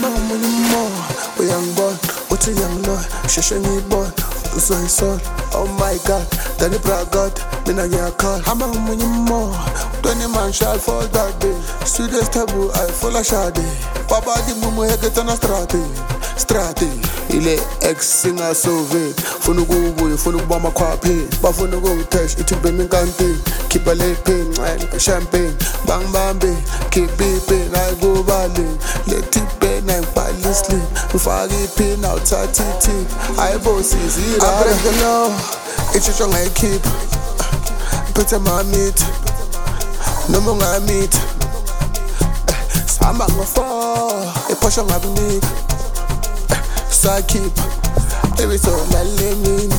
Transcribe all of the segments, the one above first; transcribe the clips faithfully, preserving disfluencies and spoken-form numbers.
Ama umunye mo uyangibona uthi ngiyangilona sheshe ngiyibona uzoyisona. Oh my god dani bragot mina ngiyakhala. Ama umunye mo twenty man shall fall that day. Sweetest taboo I fall a shade. Baba di mumu heketana strati strati ile ex singa sove funa ukubuya funa ukuba amakhwaphe bafuna ukungitest ithi bemi kanti khipha le pain ngcela champagne bangibambe keep it nayi kubali let it be nayi balisli ufaka ipin awuthatha ithi ayibo sizira I break the law ichicho ngayikhipha phethe mamit noma ungamit sihamba ngo-four iphosha ngabunika Sakip, baby so malemini.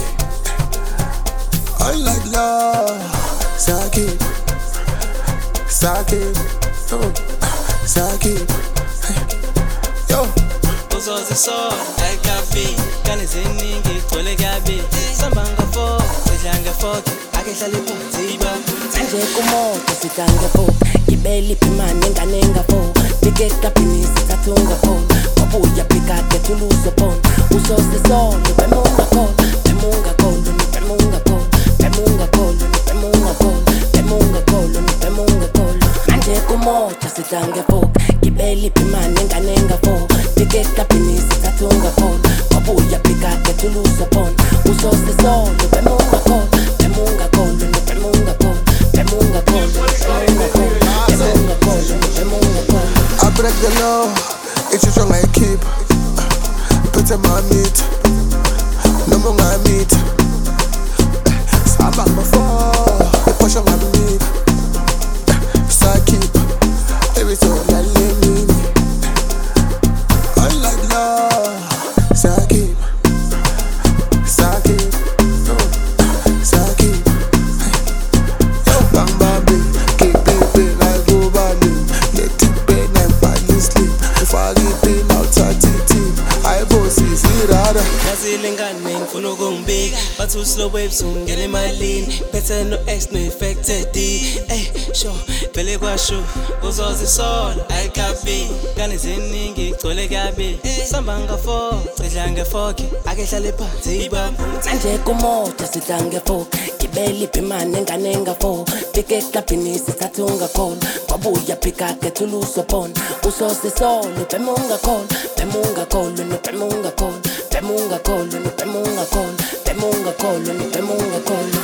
I like love. Sakip, Sakip, oh, Sakip. Yo. Uzoze so, I kafi, kani ziningi tole gabi. Sambanga fo, sejanga fo, akehlala iphuziba. Manje kumoto sitanga fo, gibeli pimane nganenga fo. Piketa pinisi tatunga fo. Uya pikate tuluso pon Usose solo Bemunga kol Bemunga kol Bemunga kol Bemunga kol Bemunga kol Bemunga kol Bemunga kol Manje kumocha sitange fok Kibeli pimane nganenga fok Piketa pinisi tatunga pon Uya pikate tuluso pon Usose solo Bemunga kol Bemunga kol Bemunga kol Bemunga kol Bemunga kol Bemunga kol Bemunga kol I break the law It's just I keep Put my meat No more I meat Samba before The push on my meat So I keep Every so I let me I like love So I keep So I keep So I keep Yo bang baby Keep it like go bali Let it be like bali sleep If I get in outside T T I boss is irada Ngazilengane ngifuna ukungibika bathi uslow waves ungena emalini phethe no ex no affected eh sure vele kwasho uzoze sola ayikabi kani ziningi igcwele kabi samba nga-four cidla nge-four akehlala phansi ibambu Manje kumoto sitange fo Gibeli pimane nganenga fo Piketa pinisi tatunga kol Wabuya pikake tuluso pon Usose solo Bemunga kol Bemunga kol Bemunga kol Bemunga kol Bemunga kol Bemunga kol Bemunga kol